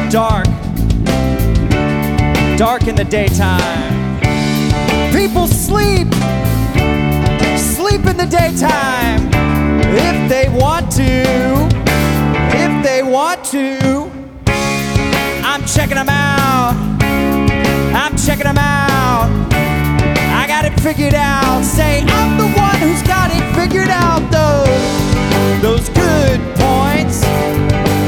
dark, dark in the daytime. People sleep in the daytime if they want to, if they want to. I'm checking them out, I'm checking them out. I got it figured out. Say I'm the one who's got it figured out. Those